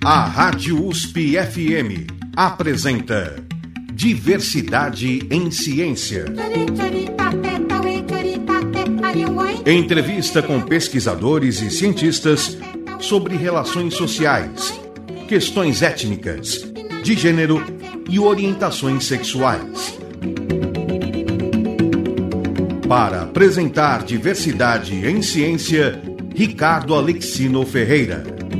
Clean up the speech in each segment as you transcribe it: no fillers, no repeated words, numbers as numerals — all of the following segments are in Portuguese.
A Rádio USP-FM apresenta Diversidade em Ciência. Entrevista com pesquisadores e cientistas sobre relações sociais, questões étnicas, de gênero e orientações sexuais. Para apresentar Diversidade em Ciência, Ricardo Alexino Ferreira.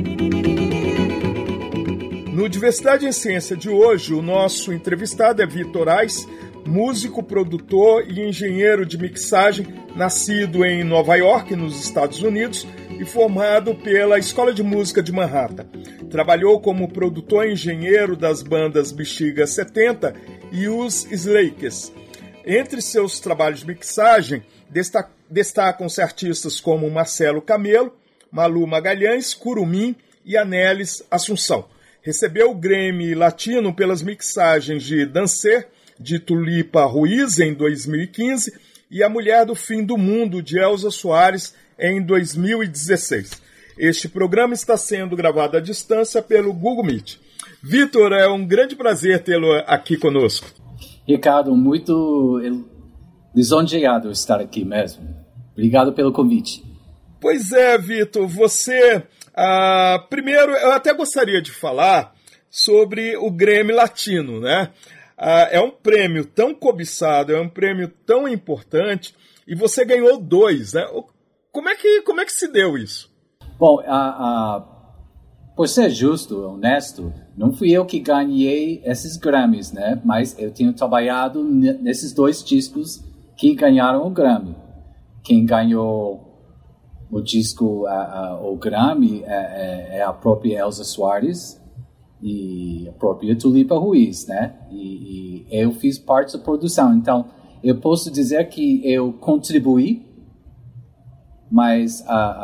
No Diversidade em Ciência de hoje, o nosso entrevistado é Vitor Ais, músico, produtor e engenheiro de mixagem, nascido em Nova York, nos Estados Unidos, e formado pela Escola de Música de Manhattan. Trabalhou como produtor e engenheiro das bandas Bexiga 70 e os Slakers. Entre seus trabalhos de mixagem, destacam-se artistas como Marcelo Camelo, Malu Magalhães, Curumim e Anelis Assunção. Recebeu o Grammy Latino pelas mixagens de Dancer, de Tulipa Ruiz, em 2015, e A Mulher do Fim do Mundo, de Elza Soares, em 2016. Este programa está sendo gravado à distância pelo Google Meet. Vitor, é um grande prazer tê-lo aqui conosco. Ricardo, muito lisonjeado estar aqui mesmo. Obrigado pelo convite. Pois é, Vitor, você... primeiro, eu até gostaria de falar sobre o Grammy Latino, né? É um prêmio tão cobiçado, é um prêmio tão importante, e você ganhou 2, né? Como é que se deu isso? Bom, por ser justo, honesto, não fui eu que ganhei esses Grammys, né? Mas eu tenho trabalhado nesses 2 discos que ganharam o Grammy. Quem ganhou o disco, o Grammy, é a própria Elza Soares e a própria Tulipa Ruiz, né? E eu fiz parte da produção. Então, eu posso dizer que eu contribuí, mas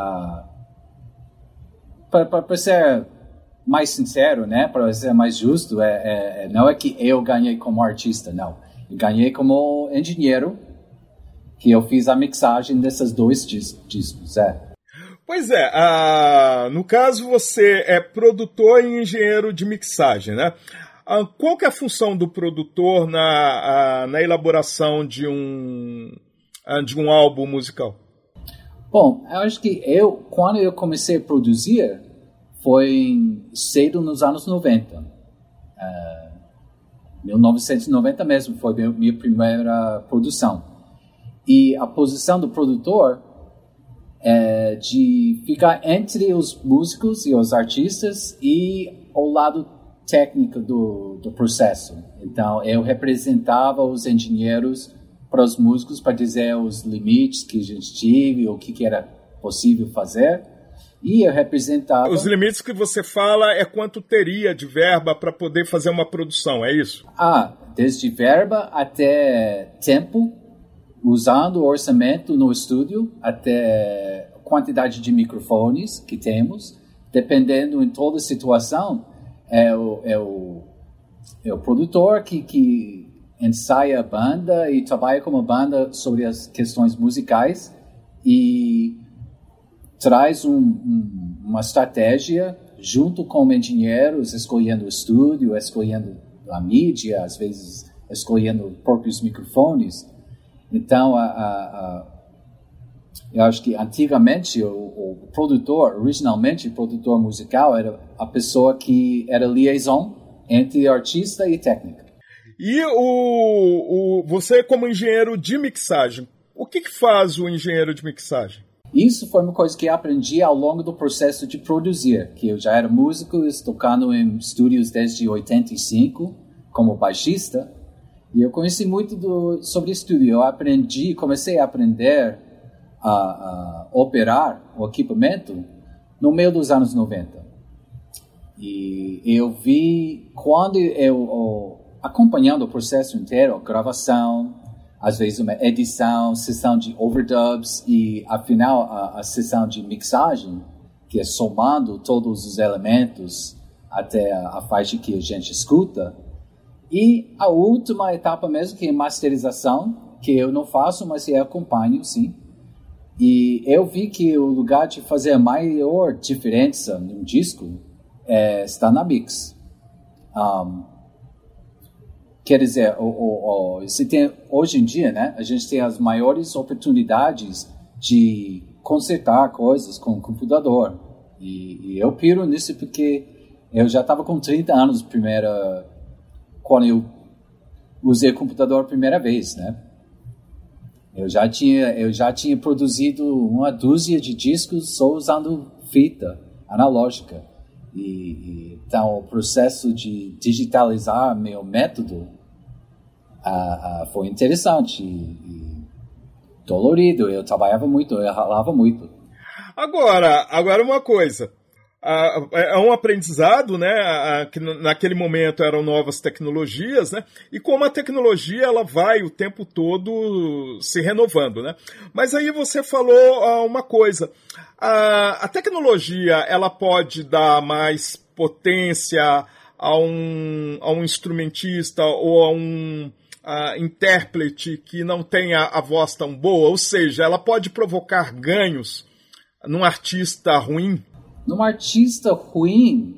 para ser mais sincero, né? Para ser mais justo, não é que eu ganhei como artista, não. Eu ganhei como engenheiro, que eu fiz a mixagem desses 2 discos, Pois é, no caso você é produtor e engenheiro de mixagem, né? Qual que é a função do produtor na elaboração de um álbum musical? Bom, eu acho que quando eu comecei a produzir, foi cedo nos anos 90. 1990 mesmo foi minha primeira produção. E a posição do produtor é de ficar entre os músicos e os artistas e o lado técnico do processo. Então, eu representava os engenheiros para os músicos para dizer os limites que a gente tive, o que era possível fazer. E eu representava... Os limites que você fala é quanto teria de verba para poder fazer uma produção, é isso? Desde verba até tempo, usando o orçamento no estúdio, até a quantidade de microfones que temos, dependendo em toda a situação, é o produtor que ensaia a banda e trabalha com a banda sobre as questões musicais e traz uma estratégia junto com engenheiros, escolhendo o estúdio, escolhendo a mídia, às vezes escolhendo os próprios microfones. Então, eu acho que antigamente o produtor, originalmente o produtor musical, era a pessoa que era liaison entre artista e técnica. E você como engenheiro de mixagem, o que faz o engenheiro de mixagem? Isso foi uma coisa que eu aprendi ao longo do processo de produzir, que eu já era músico, tocando em estúdios desde 85 como baixista. E eu conheci muito sobre estúdio. Eu comecei a aprender a operar o equipamento no meio dos anos 90. E eu vi, quando acompanhando o processo inteiro, gravação, às vezes uma edição, sessão de overdubs e, afinal, a sessão de mixagem, que é somando todos os elementos até a faixa que a gente escuta. E a última etapa mesmo, que é masterização, que eu não faço, mas eu acompanho, sim. E eu vi que o lugar de fazer a maior diferença num disco está na Mix. Quer dizer, se tem, hoje em dia, né, a gente tem as maiores oportunidades de consertar coisas com o computador. E eu piro nisso porque eu já estava com 30 anos quando eu usei o computador a primeira vez, né? Eu já tinha produzido uma dúzia de discos só usando fita analógica. Então, o processo de digitalizar meu método foi interessante e dolorido. Eu trabalhava muito, eu ralava muito. Agora uma coisa. É um aprendizado, né? Que naquele momento eram novas tecnologias, né? E como a tecnologia ela vai o tempo todo se renovando, né? Mas aí você falou uma coisa. A tecnologia ela pode dar mais potência a um instrumentista ou a um intérprete que não tenha a voz tão boa, ou seja, ela pode provocar ganhos num artista ruim? Num artista ruim,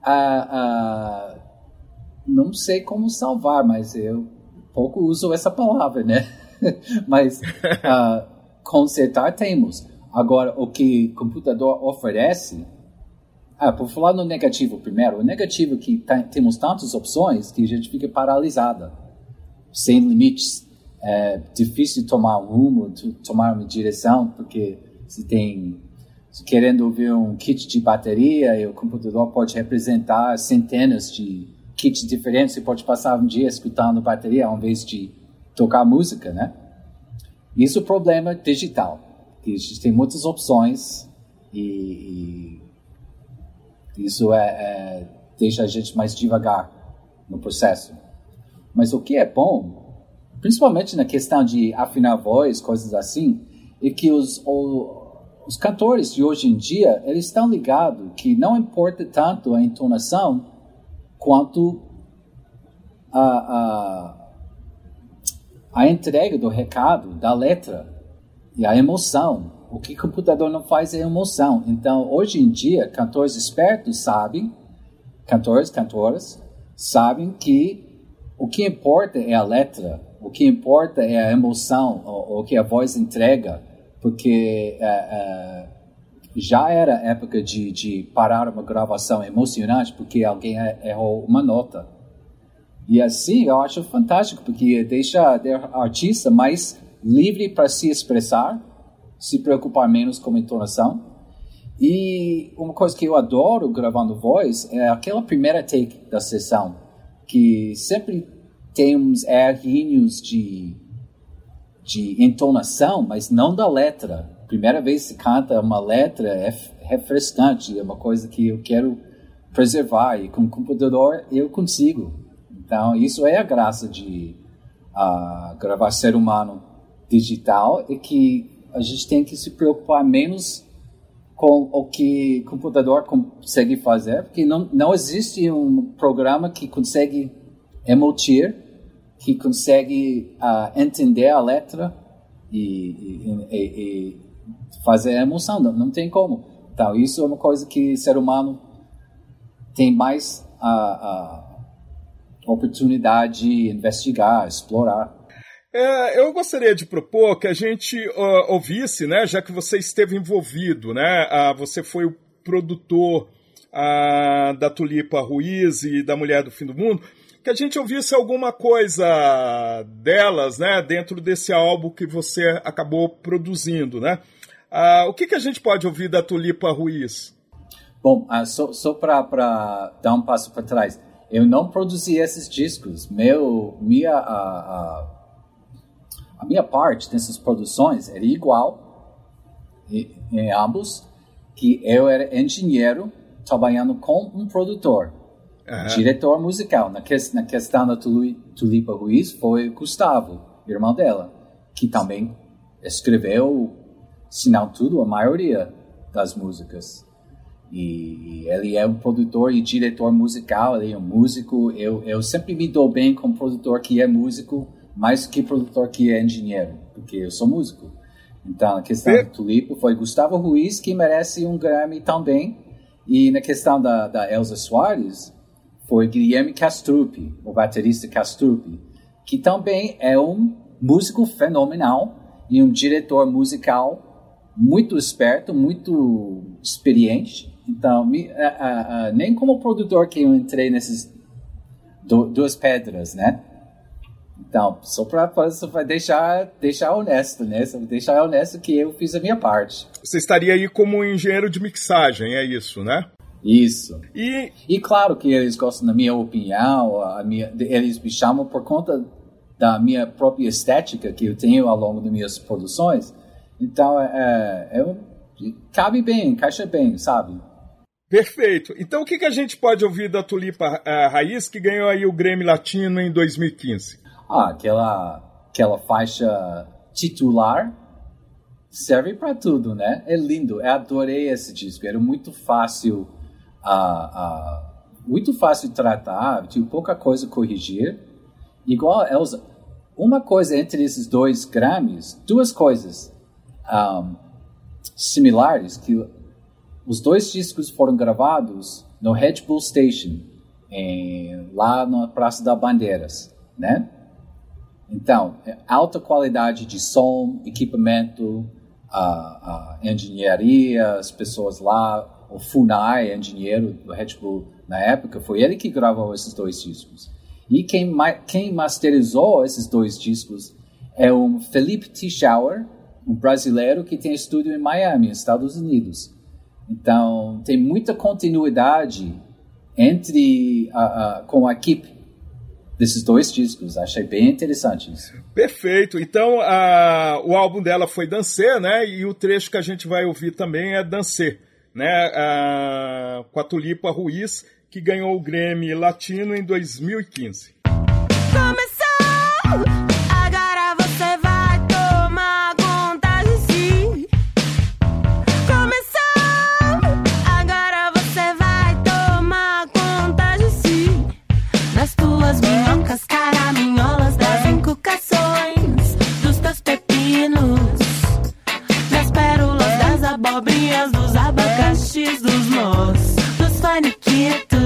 não sei como salvar, mas eu pouco uso essa palavra, né? Mas consertar temos. Agora, o que o computador oferece... por falar no negativo primeiro, o negativo é que temos tantas opções que a gente fica paralisada, sem limites. É difícil tomar um rumo, tomar uma direção, porque se querendo ouvir um kit de bateria, e o computador pode representar centenas de kits diferentes, você pode passar um dia escutando bateria ao invés de tocar música, né? Isso é o problema digital, que a gente tem muitas opções e isso deixa a gente mais devagar no processo. Mas o que é bom, principalmente na questão de afinar a voz, coisas assim, é que os cantores de hoje em dia, eles estão ligados que não importa tanto a entonação quanto a entrega do recado, da letra e a emoção. O que o computador não faz é emoção. Então, hoje em dia, cantores espertos sabem, cantoras, sabem que o que importa é a letra, o que importa é a emoção, o que a voz entrega, porque já era época de parar uma gravação emocionante porque alguém errou uma nota. E assim, eu acho fantástico, porque deixa o artista mais livre para se expressar, se preocupar menos com a entonação. E uma coisa que eu adoro gravando voz é aquela primeira take da sessão, que sempre tem uns errinhos de entonação, mas não da letra. Primeira vez que se canta uma letra é refrescante, é uma coisa que eu quero preservar, e com o computador eu consigo. Então, isso é a graça de gravar ser humano digital, é que a gente tem que se preocupar menos com o que o computador consegue fazer, porque não existe um programa que consegue emotir, que consegue entender a letra e fazer a emoção. Não tem como. Então, isso é uma coisa que o ser humano tem mais oportunidade de investigar, explorar. Eu gostaria de propor que a gente ouvisse, né, já que você esteve envolvido, né, você foi o produtor da Tulipa Ruiz e da Mulher do Fim do Mundo, que a gente ouvisse alguma coisa delas, né, dentro desse álbum que você acabou produzindo, né? O que a gente pode ouvir da Tulipa Ruiz? Bom, só para dar um passo para trás, eu não produzi esses discos. A minha parte dessas produções era igual em ambos, que eu era engenheiro trabalhando com um produtor, diretor musical. Na questão da Tulipa Ruiz foi Gustavo, irmão dela, que também escreveu, se não tudo, a maioria das músicas. E ele é um produtor e diretor musical, ele é um músico. Eu sempre me dou bem com um produtor que é músico, mais que produtor que é engenheiro, porque eu sou músico. Então, a questão do Tulipa foi Gustavo Ruiz, que merece um Grammy também. E na questão da Elza Soares, foi Guilherme Castrucci, o baterista Castrucci, que também é um músico fenomenal e um diretor musical muito esperto, muito experiente. Então, nem como produtor que eu entrei nessas duas pedras, né? Então, só para deixar honesto, né? Só deixar honesto que eu fiz a minha parte. Você estaria aí como engenheiro de mixagem, é isso, né? Isso. E claro que eles gostam da minha opinião, eles me chamam por conta da minha própria estética que eu tenho ao longo das minhas produções. Então, cabe bem, encaixa bem, sabe? Perfeito. Então, o que a gente pode ouvir da Tulipa Raiz, que ganhou aí o Grammy Latino em 2015? Aquela faixa titular serve para tudo, né? É lindo, eu adorei esse disco, era muito fácil tratar, tinha pouca coisa a corrigir. Igual a Elza, uma coisa entre esses dois Grammys, duas coisas similares, que os dois discos foram gravados no Red Bull Station, lá na Praça das Bandeiras, né? Então, alta qualidade de som, equipamento, engenharia, as pessoas lá, o Funai, engenheiro do Red Bull na época, foi ele que gravou esses dois discos. E quem masterizou esses dois discos é o Felipe Tischauer, um brasileiro que tem estúdio em Miami, Estados Unidos. Então, tem muita continuidade com a equipe desses dois discos. Achei bem interessante isso. Perfeito. Então, o álbum dela foi Dancer, né? E o trecho que a gente vai ouvir também é Dancer, né? Com a Tulipa Ruiz, que ganhou o Grammy Latino em 2015. Começou! Agora você vai tomar conta de si. Começou! Agora você vai tomar conta de si. Das tuas minhocas, caraminholas, das inculcações, dos teus pepinos, das pérolas, das abobrinhas, dos abacaxis, dos nós, dos faniquitos.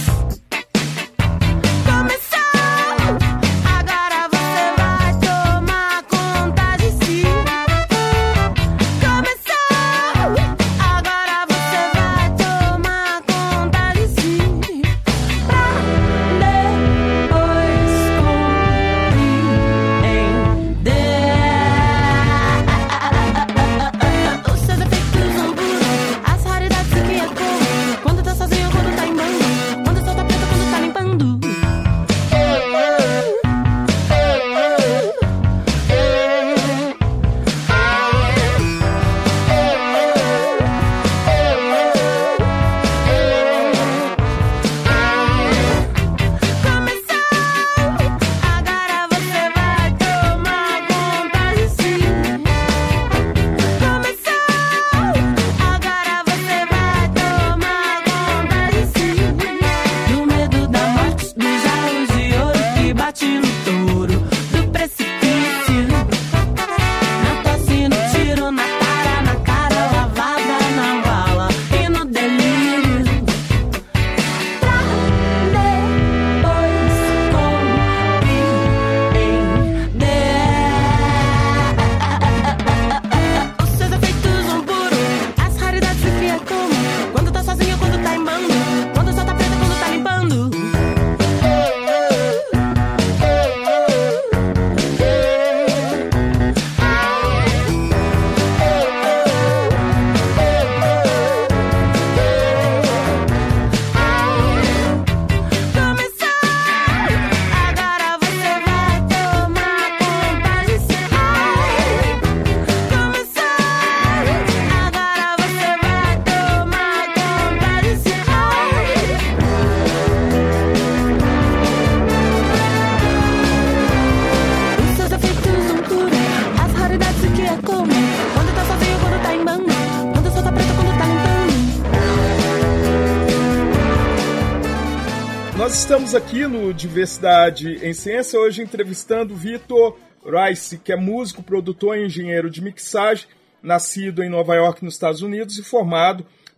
Nós estamos aqui no Diversidade em Ciência, hoje entrevistando Vitor Rice, que é músico, produtor e engenheiro de mixagem, nascido em Nova York, nos Estados Unidos, e formado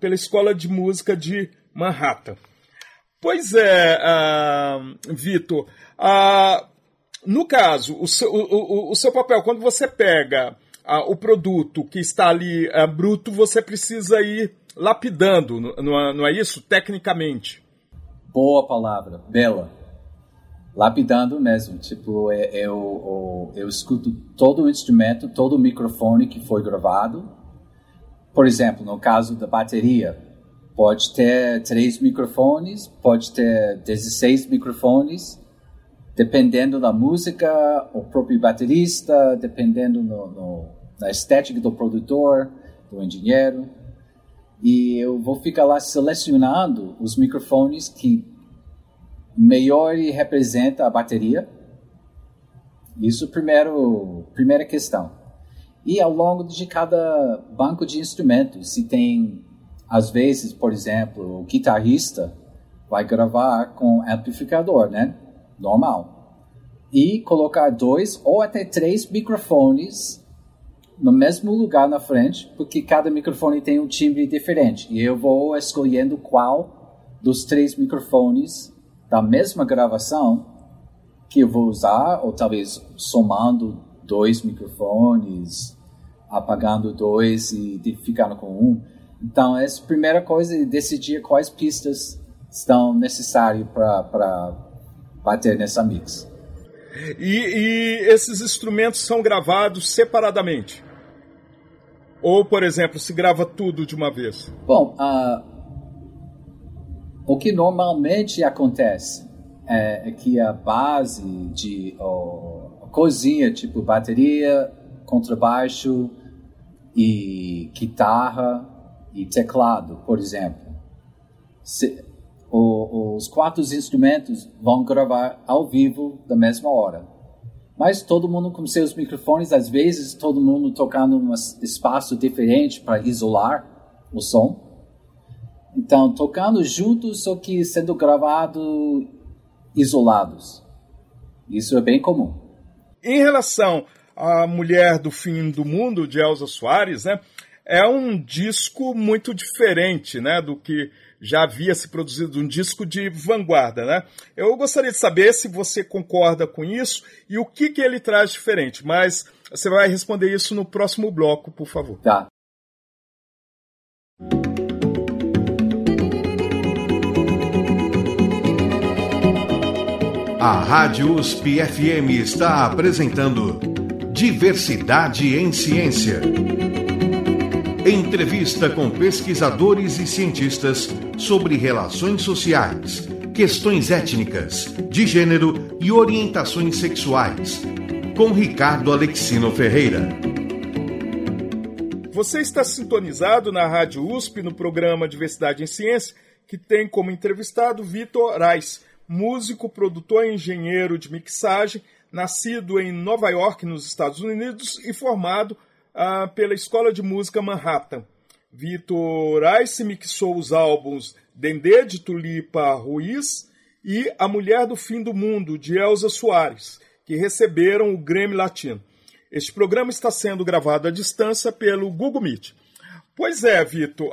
pela Escola de Música de Manhattan. Pois é, Vitor, no caso, o seu papel, quando você pega o produto que está ali bruto, você precisa ir lapidando, não é isso? Tecnicamente. Boa palavra, bela. Lapidando mesmo. Tipo, eu escuto todo o instrumento, todo o microfone que foi gravado. Por exemplo, no caso da bateria, pode ter 3 microfones, pode ter 16 microfones, dependendo da música, o próprio baterista, dependendo da estética do produtor, do engenheiro. E eu vou ficar lá selecionando os microfones que melhor representa a bateria. Isso primeira questão. E ao longo de cada banco de instrumentos, se tem, às vezes, por exemplo, o guitarrista vai gravar com amplificador, né? Normal. E colocar 2 ou até 3 microfones no mesmo lugar na frente, porque cada microfone tem um timbre diferente. E eu vou escolhendo qual dos 3 microfones da mesma gravação que eu vou usar, ou talvez somando 2 microfones, apagando 2 e ficando com 1. Então, essa é a primeira coisa, é decidir quais pistas estão necessárias para bater nessa mix. E esses instrumentos são gravados separadamente? Ou, por exemplo, se grava tudo de uma vez? Bom, o que normalmente acontece é que a base de a cozinha, tipo bateria, contrabaixo e guitarra e teclado, por exemplo, os 4 instrumentos vão gravar ao vivo da mesma hora. Mas todo mundo com seus microfones, às vezes todo mundo tocando em um espaço diferente para isolar o som. Então, tocando juntos, só que sendo gravado isolados. Isso é bem comum. Em relação à Mulher do Fim do Mundo, de Elza Soares, né, é um disco muito diferente, né, do que já havia se produzido, um disco de vanguarda, né? Eu gostaria de saber se você concorda com isso e o que ele traz diferente, mas você vai responder isso no próximo bloco, por favor. Tá. A Rádio USP FM está apresentando Diversidade em Ciência. Entrevista com pesquisadores e cientistas sobre relações sociais, questões étnicas, de gênero e orientações sexuais. Com Ricardo Alexino Ferreira. Você está sintonizado na Rádio USP no programa Diversidade em Ciência, que tem como entrevistado Vitor Rais, músico, produtor e engenheiro de mixagem, nascido em Nova York, nos Estados Unidos, e formado pela Escola de Música Manhattan. Vitor Rais mixou os álbuns Dendê, de Tulipa Ruiz, e A Mulher do Fim do Mundo, de Elza Soares, que receberam o Grammy Latino. Este programa está sendo gravado à distância pelo Google Meet. Pois é, Vitor,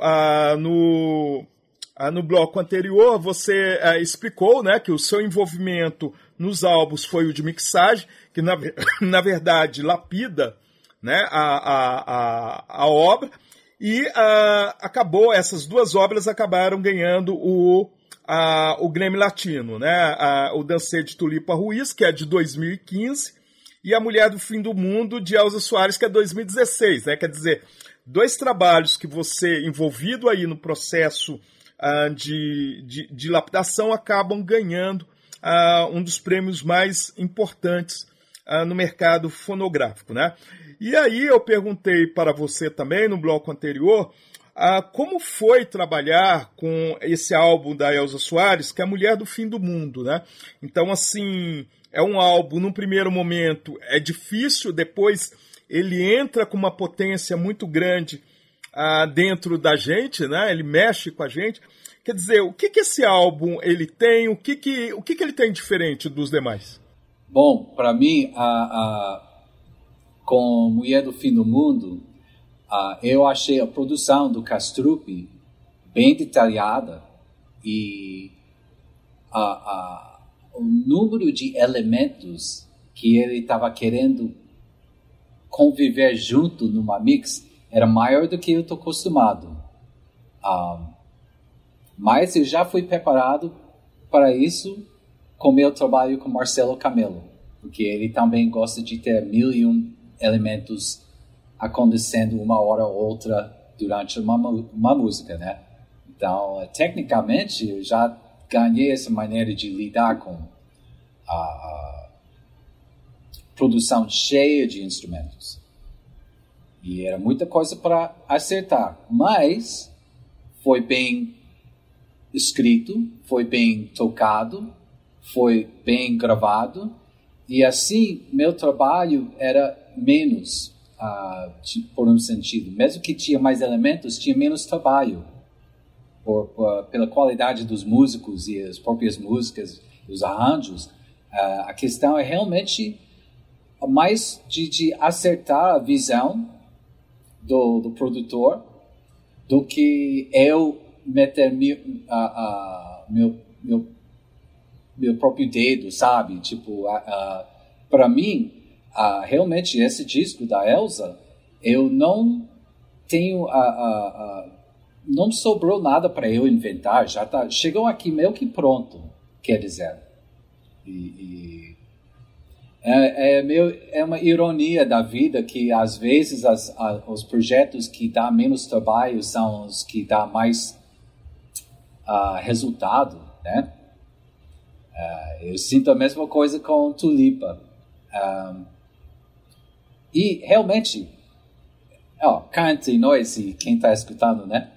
no bloco anterior você explicou, né, que o seu envolvimento nos álbuns foi o de mixagem, que na verdade lapida, né, a obra, e essas 2 obras acabaram ganhando o Grammy Latino, né, o Dancê, de Tulipa Ruiz, que é de 2015, e A Mulher do Fim do Mundo, de Elza Soares, que é 2016, né, quer dizer, 2 trabalhos que você, envolvido aí no processo de lapidação, acabam ganhando um dos prêmios mais importantes no mercado fonográfico, né? E aí eu perguntei para você também, no bloco anterior, como foi trabalhar com esse álbum da Elza Soares, que é A Mulher do Fim do Mundo, né? Então, assim, é um álbum, num primeiro momento, é difícil, depois ele entra com uma potência muito grande dentro da gente, né? Ele mexe com a gente. Quer dizer, o que esse álbum ele tem, o que ele tem diferente dos demais? Bom, para mim, com Mulher do Fim do Mundo, eu achei a produção do Kastrup bem detalhada e o número de elementos que ele estava querendo conviver junto numa mix era maior do que eu estou acostumado. Mas eu já fui preparado para isso com meu trabalho com Marcelo Camelo, porque ele também gosta de ter 1001 elementos acontecendo uma hora ou outra durante uma música, né? Então, tecnicamente, eu já ganhei essa maneira de lidar com a produção cheia de instrumentos. E era muita coisa para acertar, mas foi bem escrito, foi bem tocado, foi bem gravado, e assim meu trabalho era menos, por um sentido. Mesmo que tinha mais elementos, tinha menos trabalho. Pela qualidade dos músicos e as próprias músicas, os arranjos, a questão é realmente mais de acertar a visão do produtor do que eu meter meu próprio dedo, sabe? Tipo, para mim, realmente esse disco da Elza, eu não tenho não sobrou nada para eu inventar, já tá, chegou aqui meio que pronto, quer dizer. É uma ironia da vida que às vezes os projetos que dão menos trabalho são os que dão mais resultado, né? Eu sinto a mesma coisa com Tulipa. E realmente, cá entre nós e quem está escutando, né?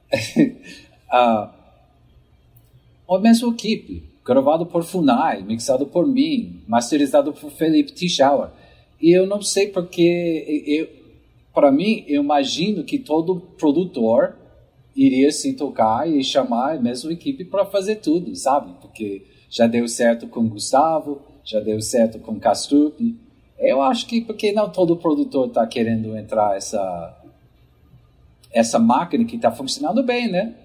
A mesma equipe, gravado por Funai, mixado por mim, masterizado por Felipe Tischauer. E eu não sei porque, para mim, eu imagino que todo produtor iria se tocar e chamar a mesma equipe para fazer tudo, sabe? Porque já deu certo com Gustavo, já deu certo com Kastrup. Eu acho que porque não todo produtor está querendo entrar essa máquina que está funcionando bem, né?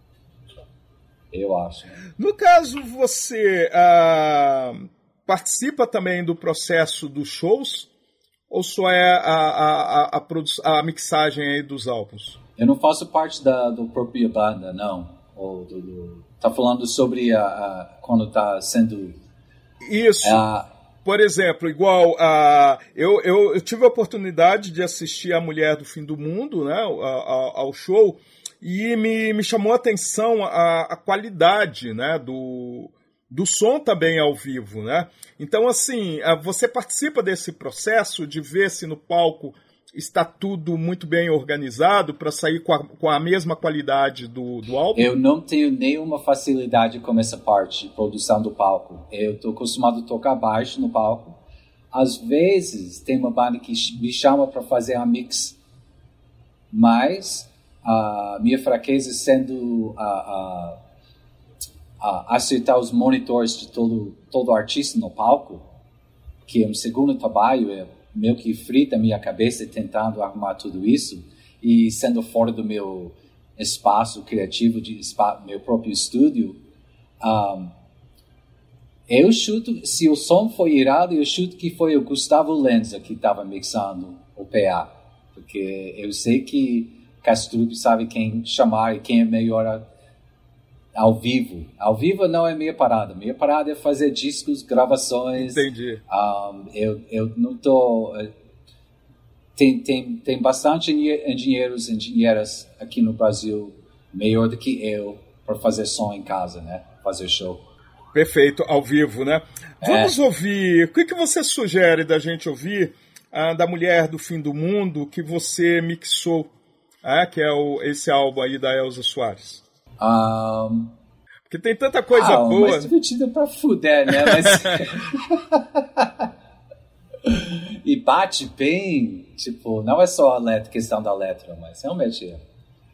Eu acho. No caso, você participa também do processo dos shows ou só é a mixagem aí dos álbuns? Eu não faço parte do própria banda, não. Tá falando sobre quando está sendo... Isso. Por exemplo, igual eu tive a oportunidade de assistir A Mulher do Fim do Mundo, né, ao show, e me chamou a atenção a qualidade, né, do som também ao vivo, né? Então, assim, você participa desse processo de ver se no palco está tudo muito bem organizado para sair com a mesma qualidade do álbum? Eu não tenho nenhuma facilidade com essa parte de produção do palco. Eu estou acostumado a tocar baixo no palco. Às vezes tem uma banda que me chama para fazer a mix, mas a minha fraqueza sendo acertar os monitores de todo artista no palco, que é um segundo trabalho, meio que frita a minha cabeça tentando arrumar tudo isso e sendo fora do meu espaço criativo, meu próprio estúdio. Eu chuto, se o som foi irado, eu chuto que foi o Gustavo Lenza que estava mixando o PA, porque eu sei que Kastrup sabe quem chamar e quem é melhor ao vivo. Ao vivo não é minha parada. Minha parada é fazer discos, gravações. Entendi. Eu não tô... Tem bastante engenheiras aqui no Brasil melhor do que eu para fazer som em casa, né? Fazer show. Perfeito, ao vivo, né? Vamos ouvir. O que você sugere da gente ouvir da Mulher do Fim do Mundo que você mixou, que é esse álbum aí da Elza Soares? Porque tem tanta coisa boa. Mais divertida pra fuder, né? Mas... e bate bem, tipo, não é só a letra, questão da letra, mas realmente é.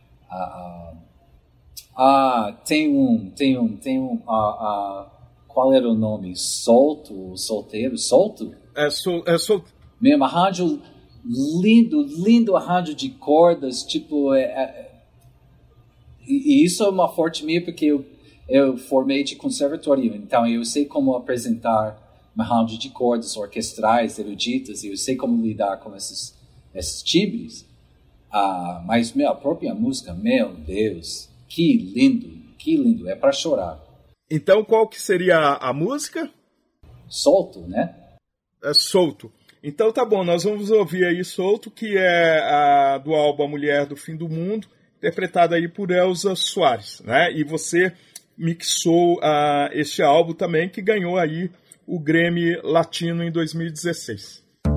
Tem um qual era o nome? Solteiro? Solto? É solto. Mesmo, arranjo lindo arranjo de cordas, tipo, E isso é uma forte minha, porque eu formei de conservatório, então eu sei como apresentar uma arranjo de cordas orquestrais, eruditas, e eu sei como lidar com esses timbres. Mas a própria música, meu Deus, que lindo, é para chorar. Então, qual que seria a música? Solto, né? É Solto. Então tá bom, nós vamos ouvir aí Solto, que é do álbum A Mulher do Fim do Mundo, interpretada aí por Elza Soares, né? E você mixou este álbum também, que ganhou aí o Grammy Latino em 2016.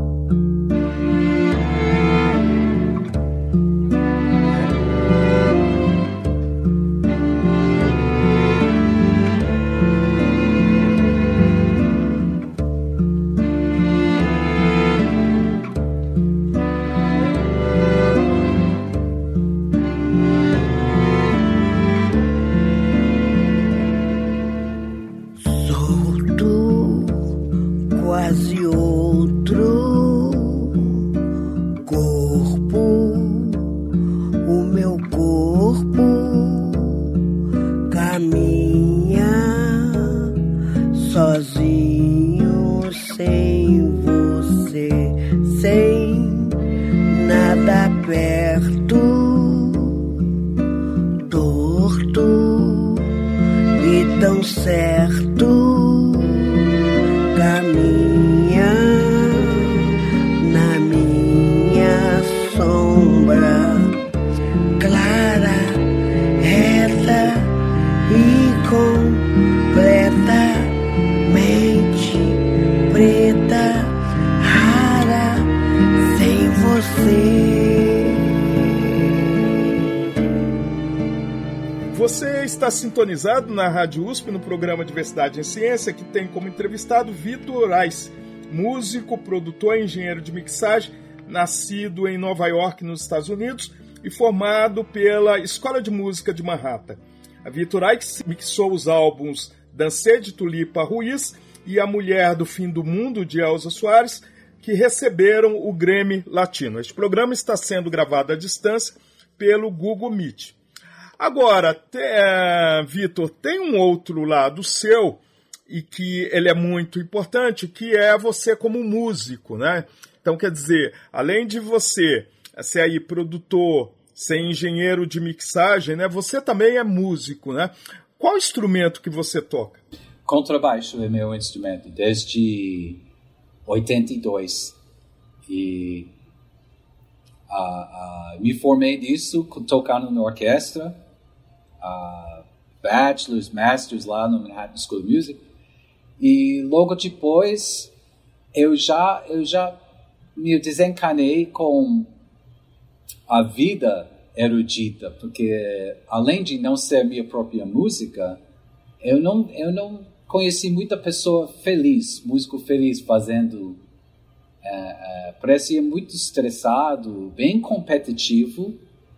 Você está sintonizado na Rádio USP no programa Diversidade em Ciência, que tem como entrevistado Vitor Ais, músico, produtor e engenheiro de mixagem, nascido em Nova York, nos Estados Unidos, e formado pela Escola de Música de Manhattan. A Vitor Ais mixou os álbuns Dancê, de Tulipa Ruiz, e A Mulher do Fim do Mundo, de Elza Soares, que receberam o Grammy Latino. Este programa está sendo gravado à distância pelo Google Meet. Agora, Vitor, tem um outro lado seu, e que ele é muito importante, que é você como músico, né? Então, quer dizer, além de você ser aí produtor, ser engenheiro de mixagem, né? Você também é músico, né? Qual instrumento que você toca? Contrabaixo é meu instrumento, desde 82. E me formei disso, tocando na orquestra, bachelors, masters lá no Manhattan School of Music. E logo depois eu já me desencanei com a vida erudita, porque além de não ser minha própria música, eu não conheci muita pessoa feliz, músico feliz fazendo. Parecia muito estressado, bem competitivo.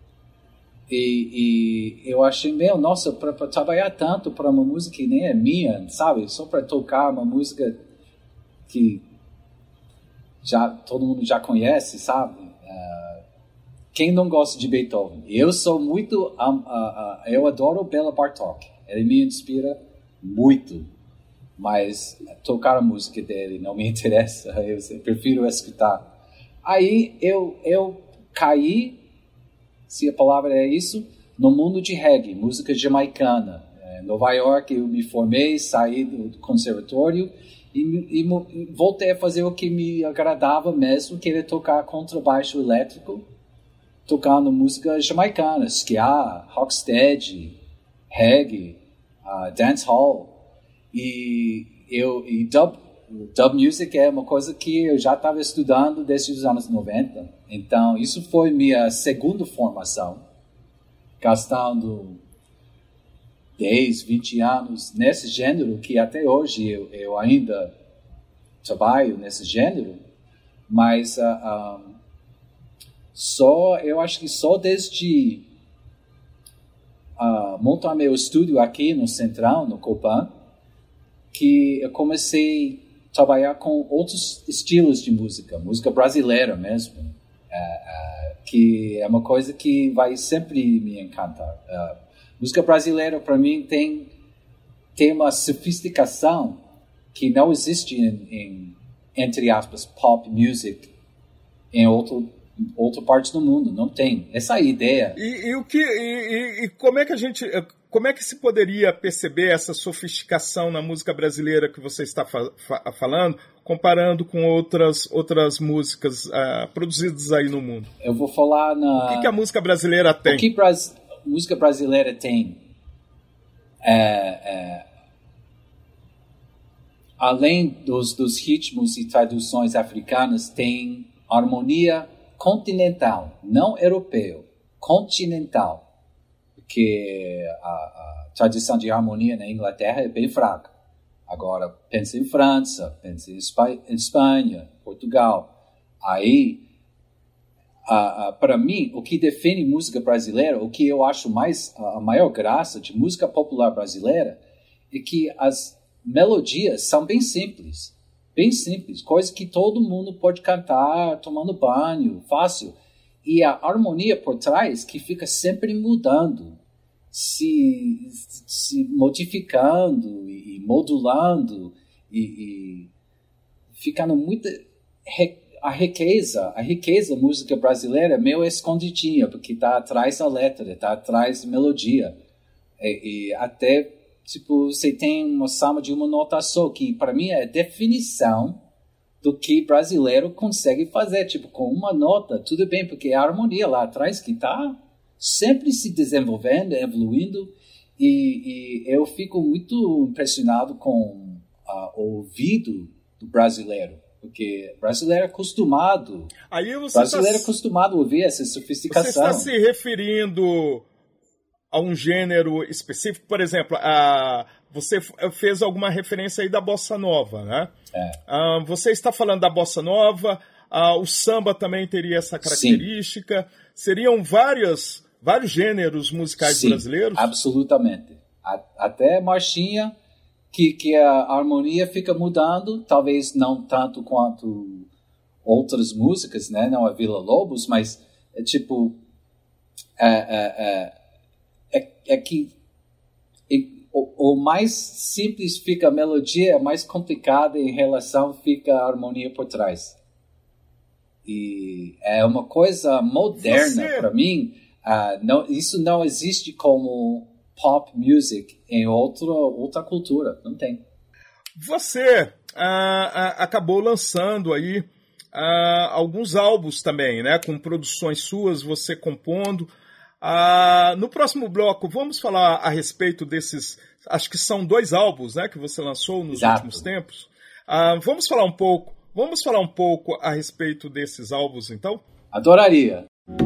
E eu achei, nossa, para trabalhar tanto para uma música que nem é minha, sabe? Só para tocar uma música que todo mundo já conhece, sabe? Quem não gosta de Beethoven? Eu sou muito... eu adoro Bela Bartók. Ele me inspira muito. Mas tocar a música dele não me interessa. Eu prefiro escutar. Aí eu caí, se a palavra é isso, no mundo de reggae, música jamaicana. Em Nova York eu me formei, saí do conservatório e voltei a fazer o que me agradava mesmo, que era tocar contrabaixo elétrico, tocando música jamaicana, ska, rocksteady, reggae, dancehall. E dub music é uma coisa que eu já estava estudando desde os anos 90. Então, isso foi minha segunda formação, gastando 10, 20 anos nesse gênero, que até hoje eu ainda trabalho nesse gênero, mas eu acho que só desde montar meu estúdio aqui no Central, no Copan, que eu comecei a trabalhar com outros estilos de música brasileira mesmo, que é uma coisa que vai sempre me encantar. Música brasileira, para mim, tem uma sofisticação que não existe entre aspas, pop music em outra parte do mundo. Não tem. Essa é a ideia. E como é que se poderia perceber essa sofisticação na música brasileira que você está falando, comparando com outras músicas produzidas aí no mundo? Eu vou falar O que a música brasileira tem? O que música brasileira tem? Além dos ritmos e traduções africanas, tem harmonia continental, não europeu, continental. Porque a tradição de harmonia na Inglaterra é bem fraca. Agora, pensa em França, pensa em Espanha, Portugal. Aí, para mim, o que define música brasileira, o que eu acho a maior graça de música popular brasileira, é que as melodias são bem simples, coisa que todo mundo pode cantar tomando banho, fácil. E a harmonia por trás que fica sempre mudando, se modificando e modulando e ficando muito... A riqueza da música brasileira é meio escondidinha, porque está atrás da letra, está atrás da melodia. E até, você tem uma samba de uma nota só, que para mim é a definição do que brasileiro consegue fazer. Com uma nota, tudo bem, porque é a harmonia lá atrás que está sempre se desenvolvendo, evoluindo. E eu fico muito impressionado com o ouvido do brasileiro. Porque o brasileiro é acostumado. Acostumado a ouvir essa sofisticação. Você está se referindo a um gênero específico? Por exemplo, você fez alguma referência aí da bossa nova, né? Você está falando da bossa nova, o samba também teria essa característica. Sim. Seriam vários gêneros musicais brasileiros? Absolutamente. Até marchinha, que a harmonia fica mudando, talvez não tanto quanto outras músicas, né? Não a Vila Lobos, mas que o mais simples fica a melodia, mais complicada em relação fica a harmonia por trás. E é uma coisa moderna para mim. Isso não existe como pop music em outra cultura, não tem. Você acabou lançando aí alguns álbuns também, né? Com produções suas, você compondo. No próximo bloco, vamos falar a respeito desses, acho que são 2 álbuns, né, que você lançou nos últimos tempos. Vamos falar um pouco a respeito desses álbuns, então? Adoraria.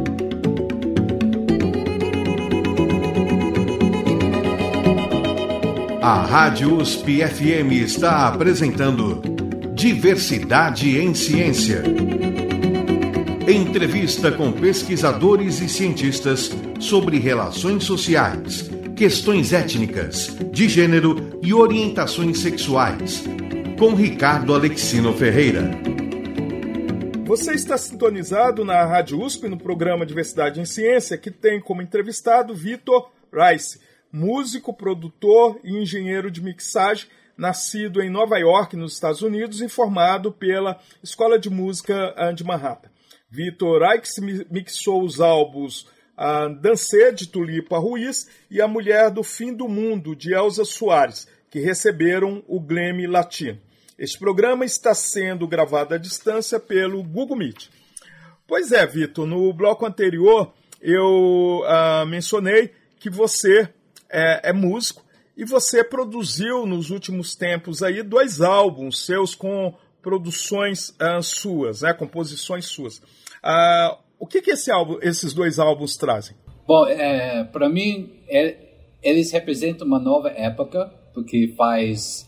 A Rádio USP FM está apresentando Diversidade em Ciência. Entrevista com pesquisadores e cientistas sobre relações sociais, questões étnicas, de gênero e orientações sexuais. Com Ricardo Alexino Ferreira. Você está sintonizado na Rádio USP no programa Diversidade em Ciência, que tem como entrevistado Vitor Rice, músico, produtor e engenheiro de mixagem, nascido em Nova York, nos Estados Unidos, e formado pela Escola de Música de Manhattan. Vitor Rice mixou os álbuns Dancê, de Tulipa Ruiz, e A Mulher do Fim do Mundo, de Elza Soares, que receberam o Grammy Latino. Este programa está sendo gravado à distância pelo Google Meet. Pois é, Vitor, no bloco anterior eu mencionei que você é músico e você produziu nos últimos tempos aí 2 álbuns seus com produções suas, né, composições suas. O que esses 2 álbuns trazem? Bom, para mim, eles representam uma nova época, porque faz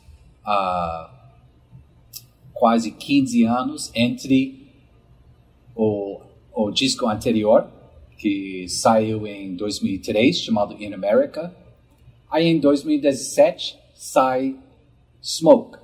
quase 15 anos entre o disco anterior, que saiu em 2003, chamado In America. Aí em 2017 sai Smoke.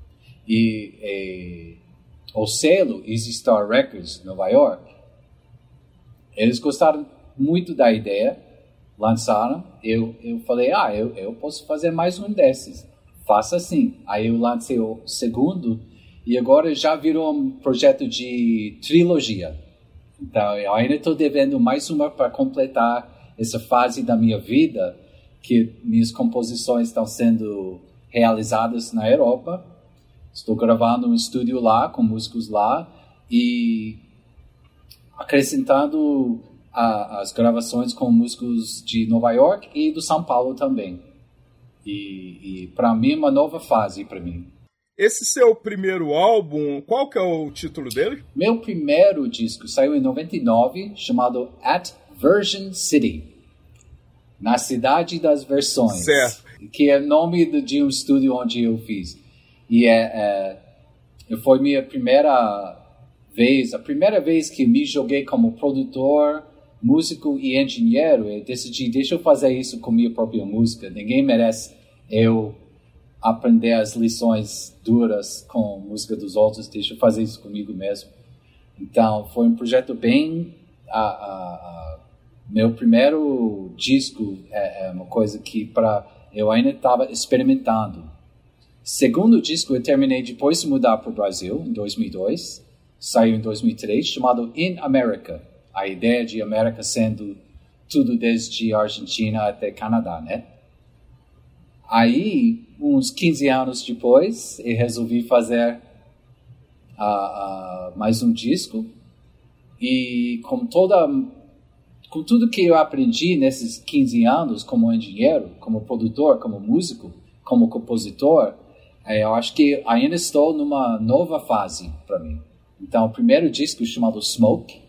E o selo Easy Star Records, Nova York, eles gostaram muito da ideia lançaram, eu falei, eu posso fazer mais um desses. Faça assim. Aí eu lancei o segundo e agora já virou um projeto de trilogia. Então, eu ainda estou devendo mais uma para completar essa fase da minha vida, que minhas composições estão sendo realizadas na Europa. Estou gravando um estúdio lá, com músicos lá, e acrescentando as gravações com músicos de Nova York e do São Paulo também. E para mim, uma nova fase para mim. Esse seu primeiro álbum, qual que é o título dele? Meu primeiro disco saiu em 99, chamado At Version City, na Cidade das Versões, certo. Que é o nome de um estúdio onde eu fiz. E foi minha primeira vez, a primeira vez que me joguei como produtor, músico e engenheiro. Eu decidi, deixa eu fazer isso com minha própria música. Ninguém merece eu aprender as lições duras com a música dos outros, deixa eu fazer isso comigo mesmo. Então, foi um projeto bem... meu primeiro disco é uma coisa que eu ainda estava experimentando. Segundo disco eu terminei depois de mudar para o Brasil, em 2002. Saiu em 2003, chamado In America. A ideia de América sendo tudo desde Argentina até Canadá, né? Aí, uns 15 anos depois, eu resolvi fazer mais um disco. E com tudo que eu aprendi nesses 15 anos como engenheiro, como produtor, como músico, como compositor, eu acho que ainda estou numa nova fase para mim. Então, o primeiro disco chamado Smoke.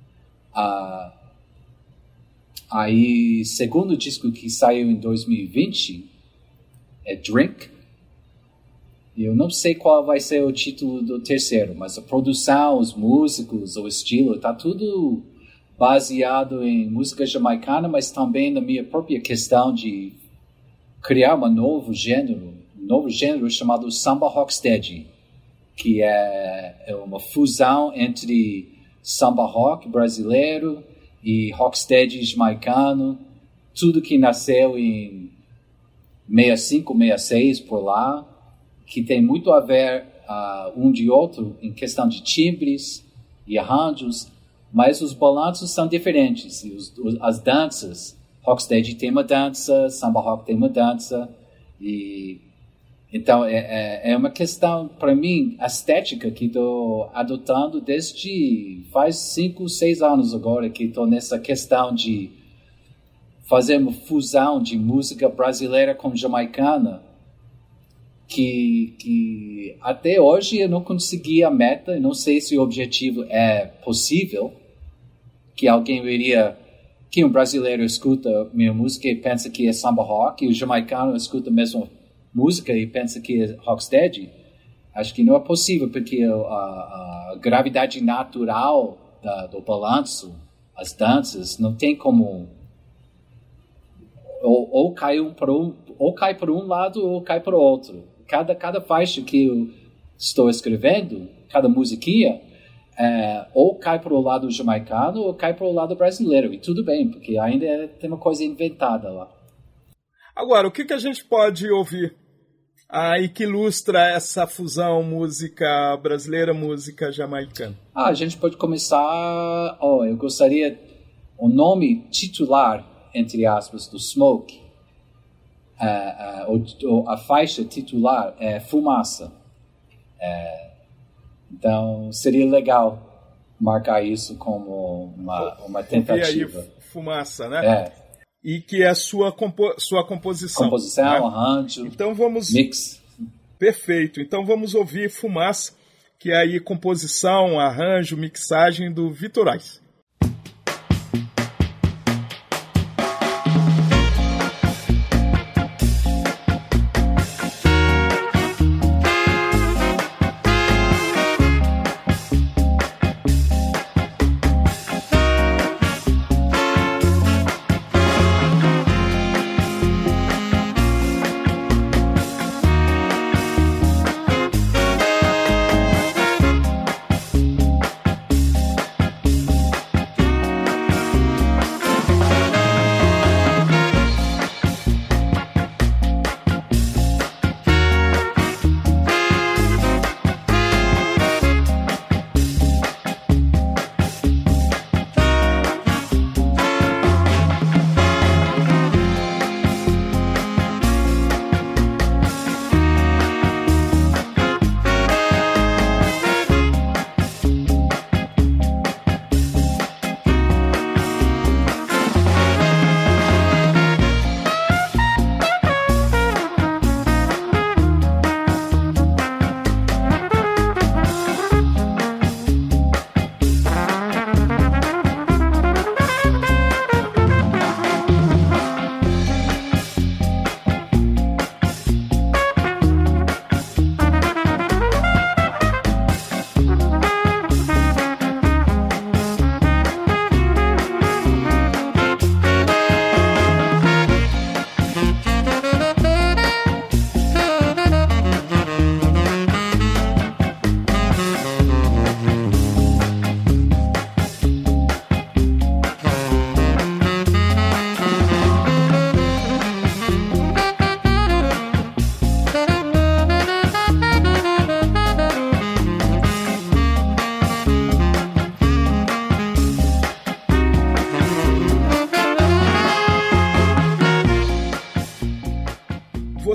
Aí, segundo disco que saiu em 2020 é Drink. Eu não sei qual vai ser o título do terceiro, mas a produção, os músicos, o estilo, tá tudo baseado em música jamaicana, mas também na minha própria questão de criar um novo gênero chamado samba rocksteady, que é uma fusão entre samba rock brasileiro e rocksteady jamaicano, tudo que nasceu em 65, 66 por lá, que tem muito a ver um de outro em questão de timbres e arranjos, mas os balanços são diferentes. E as danças, rocksteady tem uma dança, samba rock tem uma dança, e então é uma questão, para mim, estética que estou adotando desde faz 5, 6 anos agora, que estou nessa questão de fazer uma fusão de música brasileira com jamaicana, que até hoje eu não consegui a meta, eu não sei se o objetivo é possível, que que um brasileiro escuta minha música e pensa que é samba rock, e o jamaicano escuta a mesma música e pensa que é rocksteady. Acho que não é possível, porque a gravidade natural do balanço, as danças, não tem como ou cai por um lado ou cai para o outro. Cada faixa que eu estou escrevendo, cada musiquinha, ou cai para o lado jamaicano ou cai para o lado brasileiro. E tudo bem, porque ainda tem uma coisa inventada lá. Agora, o que a gente pode ouvir aí que ilustra essa fusão música brasileira, música jamaicana? A gente pode começar... eu gostaria... O nome titular, entre aspas, do Smoke, a faixa titular é Fumaça. Então, seria legal marcar isso como uma tentativa. Aí, Fumaça, né? E que é a sua composição. Composição, né? arranjo, então mix. Perfeito. Então vamos ouvir Fumaça, que é aí composição, arranjo, mixagem do Vitorais.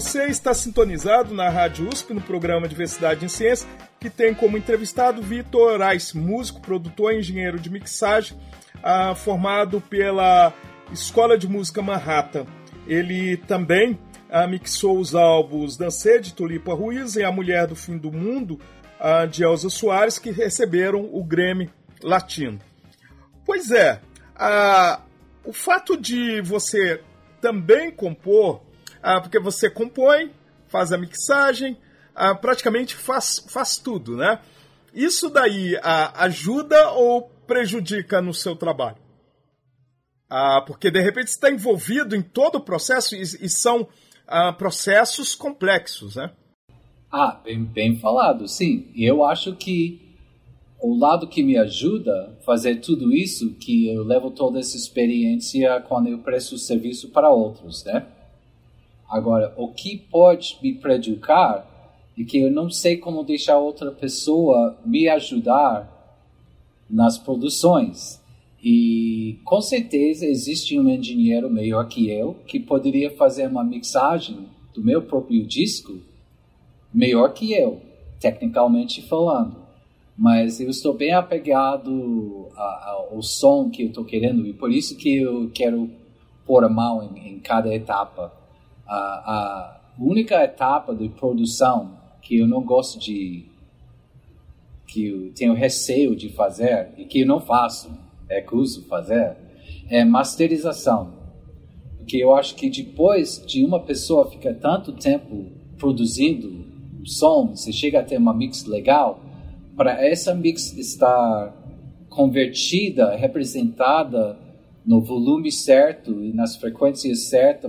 Você está sintonizado na Rádio USP, no programa Diversidade em Ciência, que tem como entrevistado Vitor Orais, músico, produtor e engenheiro de mixagem, formado pela Escola de Música Manhattan. Ele também mixou os álbuns Dancê, de Tulipa Ruiz, e A Mulher do Fim do Mundo, de Elza Soares, que receberam o Grammy Latino. Pois é, o fato de você também compor, porque você compõe, faz a mixagem, praticamente faz tudo, né? Isso daí ajuda ou prejudica no seu trabalho? Porque de repente você está envolvido em todo o processo e são processos complexos, né? Bem falado, sim. Eu acho que o lado que me ajuda a fazer tudo isso, que eu levo toda essa experiência quando eu presto serviço para outros, né? Agora, o que pode me prejudicar é que eu não sei como deixar outra pessoa me ajudar nas produções. E, com certeza, existe um engenheiro melhor que eu que poderia fazer uma mixagem do meu próprio disco melhor que eu, tecnicamente falando. Mas eu estou bem apegado ao som que eu estou querendo, e por isso que eu quero pôr a mão em cada etapa. A única etapa de produção que eu não gosto que eu tenho receio de fazer, e que eu não faço, recuso fazer, é masterização. Porque eu acho que depois de uma pessoa ficar tanto tempo produzindo som, você chega a ter uma mix legal, para essa mix estar convertida, representada no volume certo e nas frequências certas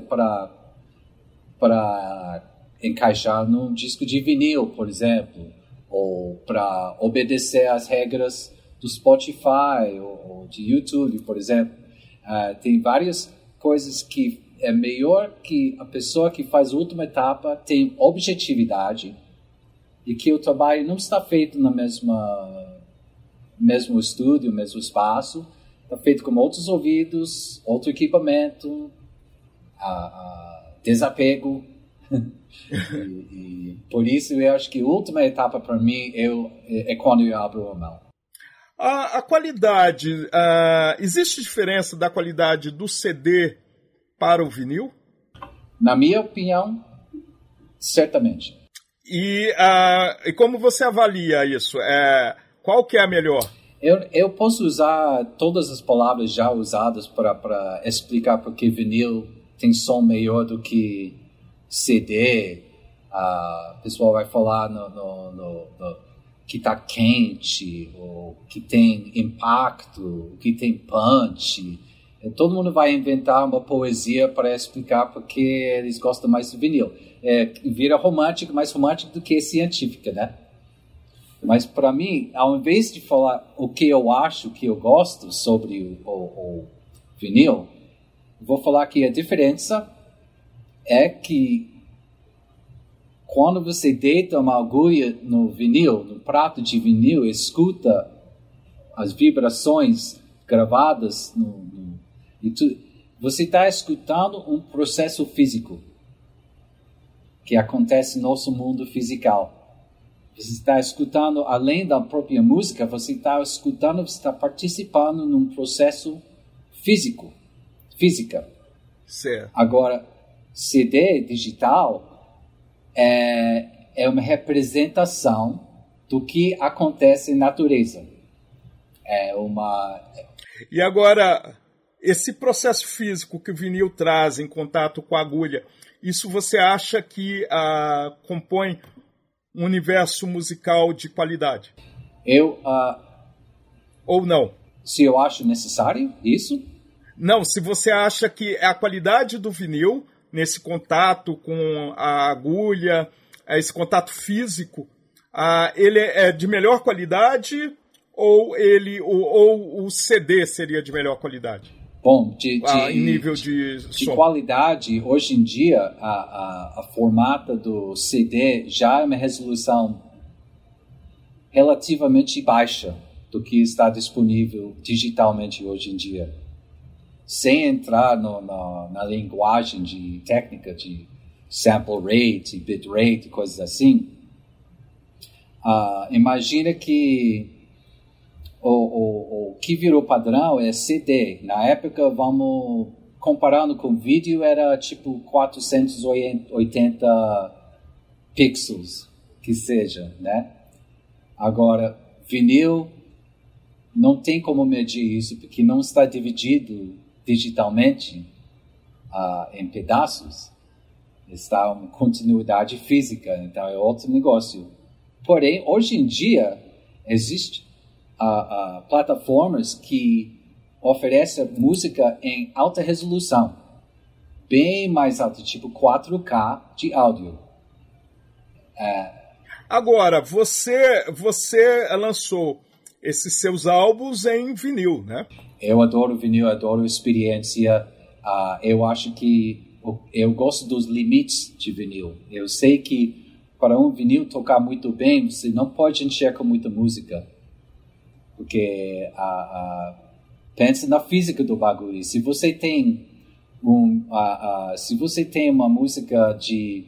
para encaixar num disco de vinil, por exemplo, ou para obedecer às regras do Spotify ou de YouTube, por exemplo. Tem várias coisas que é melhor que a pessoa que faz a última etapa tenha objetividade e que o trabalho não está feito no mesmo estúdio, mesmo espaço, está feito com outros ouvidos, outro equipamento, desapego. e por isso eu acho que a última etapa para mim é quando eu abro a mão. A qualidade, existe diferença da qualidade do CD para o vinil? Na minha opinião, certamente. E como você avalia isso? Qual que é a melhor? Eu posso usar todas as palavras já usadas para explicar porque vinil tem som melhor do que CD. O pessoal vai falar que está quente, ou que tem impacto, que tem punch. Todo mundo vai inventar uma poesia para explicar porque eles gostam mais do vinil. Vira romântico, mais romântico do que científica, né? Mas para mim, ao invés de falar o que eu acho, que eu gosto sobre o vinil, vou falar que a diferença é que quando você deita uma agulha no vinil, no prato de vinil, escuta as vibrações gravadas você está escutando um processo físico que acontece no nosso mundo fisical. Você está escutando, além da própria música, você está participando num processo física. Certo. Agora, CD digital é uma representação do que acontece na natureza. E agora, esse processo físico que o vinil traz em contato com a agulha, isso você acha que compõe um universo musical de qualidade? Ou não? Se eu acho necessário isso? Não, se você acha que a qualidade do vinil, nesse contato com a agulha, esse contato físico, ele é de melhor qualidade ou o CD seria de melhor qualidade? Bom, em nível de som. Qualidade, hoje em dia, a formata do CD já é uma resolução relativamente baixa do que está disponível digitalmente hoje em dia. Sem entrar na linguagem técnica de sample rate, bit rate, coisas assim. Imagina que o que virou padrão é CD. Na época, vamos comparando com vídeo, era tipo 480 pixels, que seja, né? Agora, vinil, não tem como medir isso, porque não está dividido digitalmente em pedaços. Está uma continuidade física, então é outro negócio. Porém, hoje em dia, existem plataformas que oferecem música em alta resolução, bem mais alta, tipo 4K de áudio. Agora, você lançou esses seus álbuns em vinil, né? Eu adoro vinil, adoro a experiência. Eu acho que eu gosto dos limites de vinil. Eu sei que para um vinil tocar muito bem, você não pode encher com muita música. Porque pensa na física do bagulho. Se você tem uma música de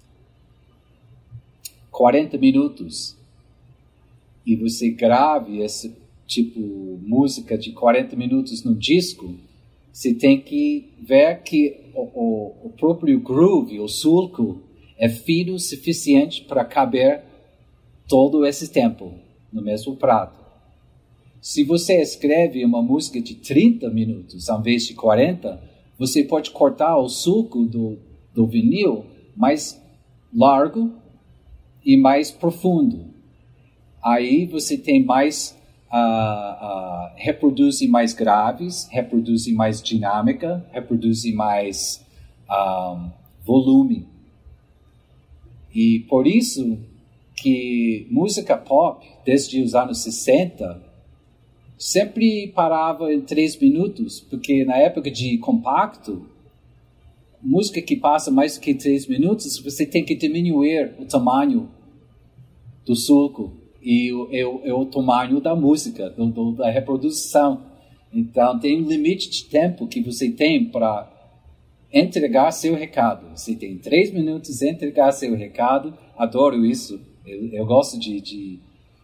40 minutos e você grave esse tipo música de 40 minutos no disco, você tem que ver que o próprio groove, o sulco, é fino o suficiente para caber todo esse tempo no mesmo prato. Se você escreve uma música de 30 minutos ao invés de 40, você pode cortar o sulco do vinil mais largo e mais profundo. Aí você tem mais reproduzem mais graves, reproduzem mais dinâmica, reproduzem mais volume. E por isso que música pop, desde os anos 60, sempre parava em 3 minutos, porque na época de compacto, música que passa mais do que 3 minutos, você tem que diminuir o tamanho do sulco e o tamanho da música, da reprodução. Então, tem um limite de tempo que você tem para entregar seu recado. Você tem 3 minutos para entregar seu recado. Adoro isso. Eu gosto de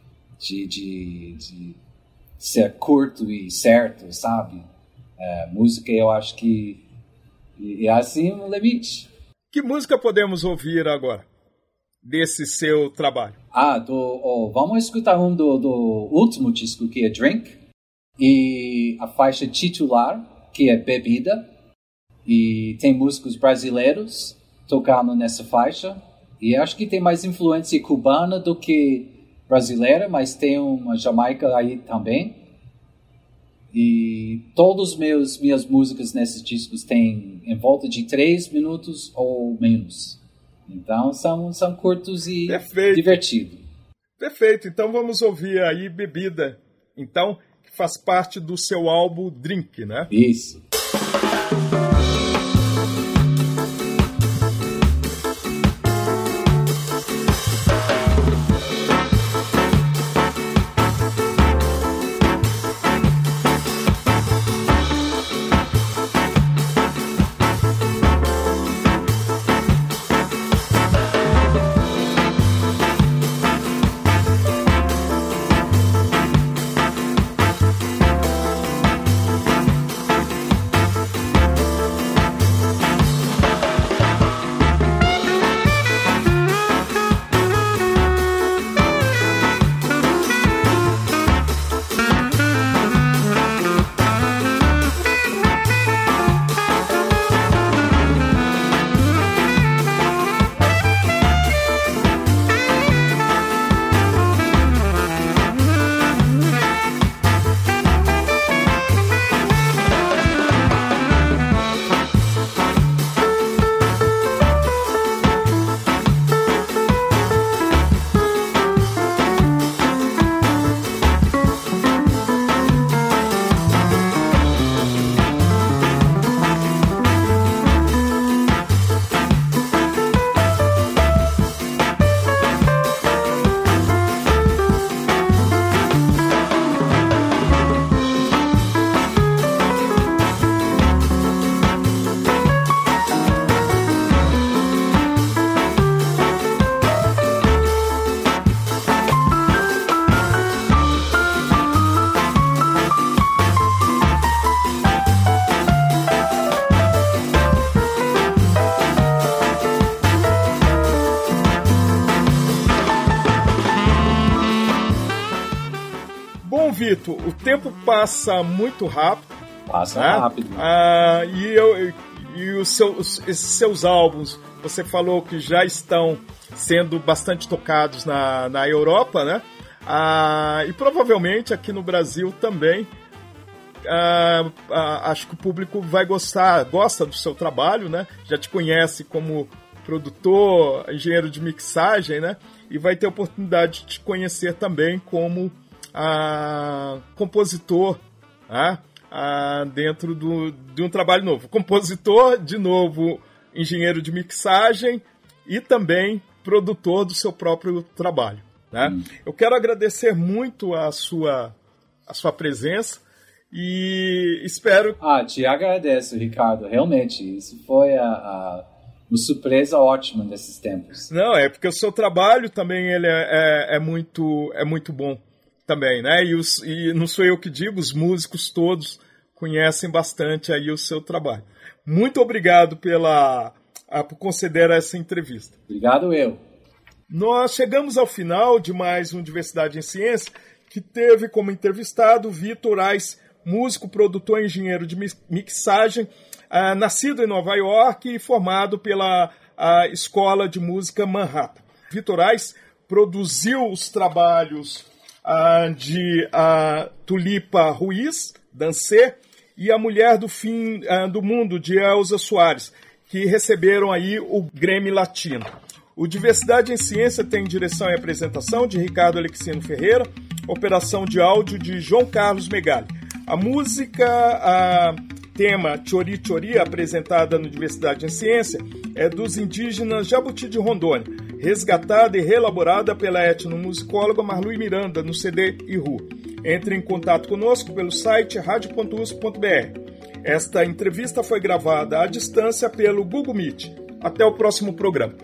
ser curto e certo, sabe? Música, eu acho que é assim um limite. Que música podemos ouvir agora desse seu trabalho? Vamos escutar um do último disco, que é Drink, e a faixa titular, que é Bebida, e tem músicos brasileiros tocando nessa faixa, e acho que tem mais influência cubana do que brasileira, mas tem uma Jamaica aí também. E todas minhas músicas nesses discos têm em volta de 3 minutos ou menos. Então são curtos e divertidos. Perfeito, então vamos ouvir aí Bebida, então, que faz parte do seu álbum Drink, né? Isso. Vitor, o tempo passa muito rápido. Passa rápido. Esses seus álbuns, você falou que já estão sendo bastante tocados na Europa, né? E provavelmente aqui no Brasil também. Acho que o público vai gosta do seu trabalho, né? Já te conhece como produtor, engenheiro de mixagem, né? E vai ter a oportunidade de te conhecer também como compositor, né? Dentro de um trabalho novo. Compositor, de novo, engenheiro de mixagem e também produtor do seu próprio trabalho, né? Eu quero agradecer muito a sua presença e espero... Te agradeço, Ricardo. Realmente, isso foi uma surpresa ótima nesses tempos. Não, é porque o seu trabalho também ele é muito bom também, né? E não sou eu que digo, os músicos todos conhecem bastante aí o seu trabalho. Muito obrigado por conceder essa entrevista. Obrigado eu. Nós chegamos ao final de mais um Diversidade em Ciência, que teve como entrevistado Vitor Ais, músico, produtor e engenheiro de mixagem, nascido em Nova York e formado pela Escola de Música Manhattan. Vitor Ais produziu os trabalhos de Tulipa Ruiz, Dancê, e A Mulher do Fim do Mundo, de Elza Soares, que receberam aí o Grammy Latino. O Diversidade em Ciência tem direção e apresentação de Ricardo Alexino Ferreira, operação de áudio de João Carlos Megali. A música tema Chori Chori, apresentada no Diversidade em Ciência, é dos indígenas Jabuti de Rondônia, resgatada e reelaborada pela etnomusicóloga Marlui Miranda no CD Iru. Entre em contato conosco pelo site radio.usp.br. Esta entrevista foi gravada à distância pelo Google Meet. Até o próximo programa.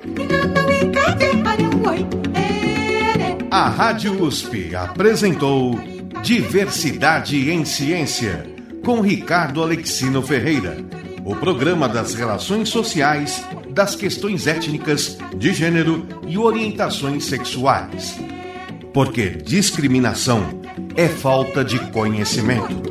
A Rádio USP apresentou Diversidade em Ciência, com Ricardo Alexino Ferreira, o programa das relações sociais, das questões étnicas, de gênero e orientações sexuais. Porque discriminação é falta de conhecimento.